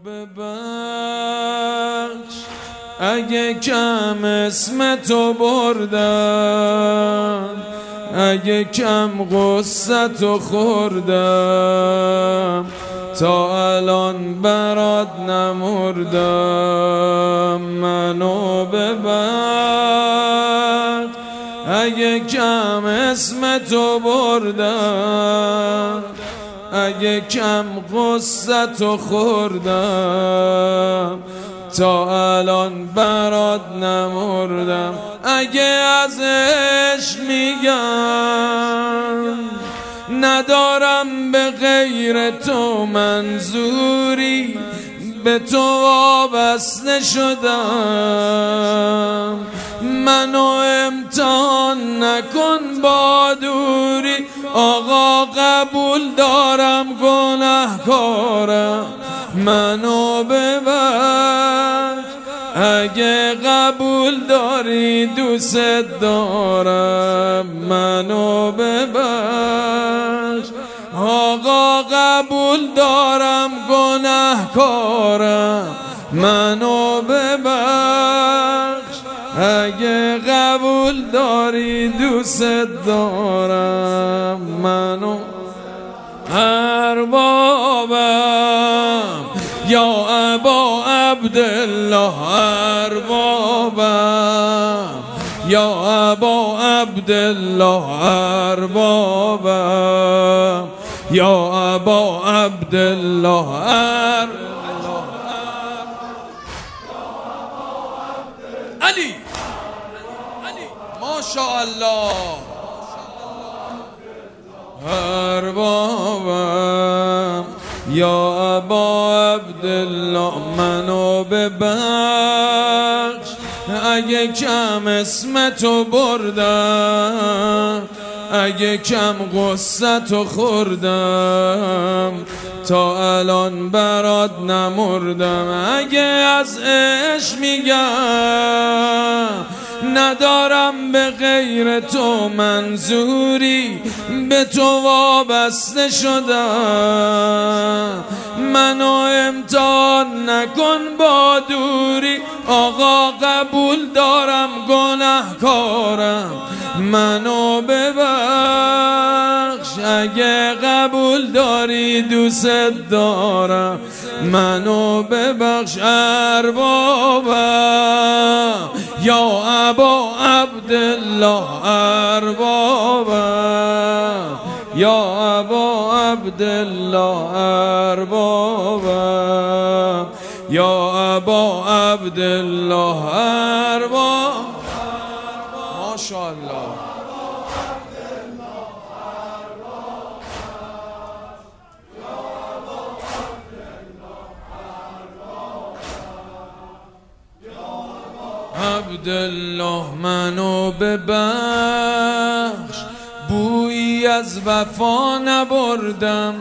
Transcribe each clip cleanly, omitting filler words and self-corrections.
ببخش اگه کم اسم تو بردم، اگه کم غصه تو خوردم، تا الان برات نمردم. منو ببخش اگه کم اسم تو بردم، اگه کم غصه تو خوردم، تا الان برات نمردم. اگه از عشق میگم ندارم به غیر تو منظوری، به تو وابسته شدم. منو امتحان نکن با دوری، آقا قبول دارم گناهکارم. منو ببخش اگه قبول داری دوست دارم. منو ببخش آقا قبول دارم گناهکارم. منو ببخش اگه قبول داری دوست دارم. منو اربابم یا ابا عبدالله، اربابم یا ابا عبدالله، اربابم یا ابا عبدالله. علی ماشاءالله. اربابم یا ابا عبدالله. منو ببخش اگه کم اسم تو بردم، اگه کم غصه تو خوردم، تا الان برات نمردم. اگه از عشق میگم ندارم به غیر تو منظوری، به تو وابسته شدم. منو امتحان نکن با دوری، آقا قبول دارم گناهکارم. منو ببخش اگه قبول داری دوست دارم. منو ببخش اربابم یا ابا عبدالله، اربابم یا ابا عبدالله، اربابم یا ابا عبدالله، اربابم. ماشاءالله. عبدالله منو ببخش بویی از وفا نبردم،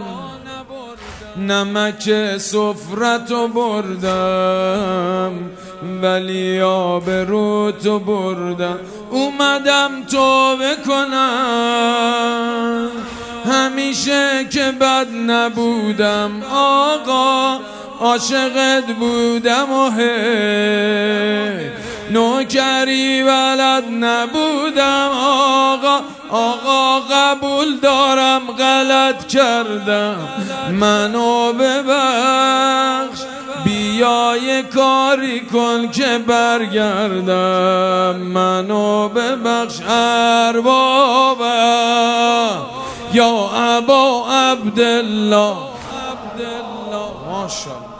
نمک سفرتو بردم، ولی آبروتو بردم. اومدم توبه کنم همیشه که بد نبودم، آقا عاشقت بودم و نوکری بلد نبودم. آقا قبول دارم غلط کردم. منو ببخش بیا یه کاری کن که برگردم. منو ببخش اربابم یا ابا عبدالله. ماشاءالله.